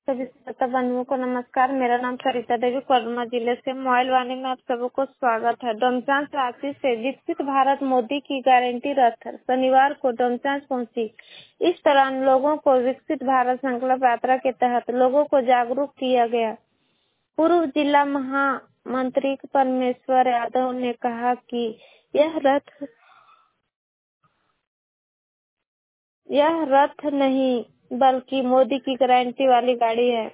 सभी श्रोता बंधुओं को नमस्कार। मेरा नाम सरिता देवी कोडरमा जिले से मोबाइल वाणी में आप सबको स्वागत है। डोमचांच रांची से विकसित भारत मोदी की गारंटी रथ शनिवार को डोमचांच पहुंची। इस दौरान लोगों को विकसित भारत संकल्प यात्रा के तहत लोगों को जागरूक किया गया। पूर्व जिला महामंत्री परमेश्वर यादव ने कहा कि यह रथ नहीं बल्कि मोदी की गारंटी वाली गाड़ी है।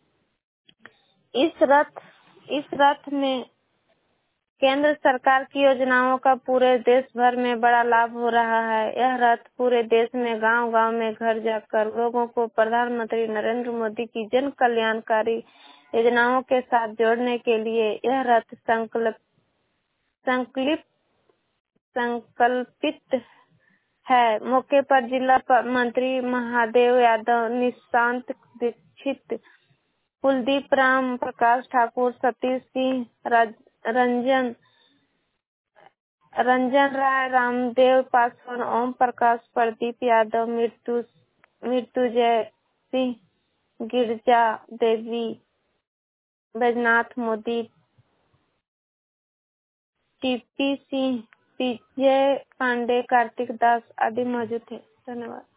इस रथ में केंद्र सरकार की योजनाओं का पूरे देश भर में बड़ा लाभ हो रहा है। यह रथ पूरे देश में गांव-गांव में घर जाकर लोगों को प्रधानमंत्री नरेंद्र मोदी की जन कल्याणकारी योजनाओं के साथ जोड़ने के लिए यह रथ संकल्पित है। मौके पर जिला मंत्री महादेव यादव, निशांत दीक्षित, कुलदीप राम, प्रकाश ठाकुर, सतीश सिंह, रंजन राय, रामदेव पासवान, ओम प्रकाश, प्रदीप यादव, मृत्युंजय सिंह, गिरिजा देवी, बैजनाथ मोदी, टीपी सिंह, विजय पांडे, कार्तिक दास आदि मौजूद थे। धन्यवाद।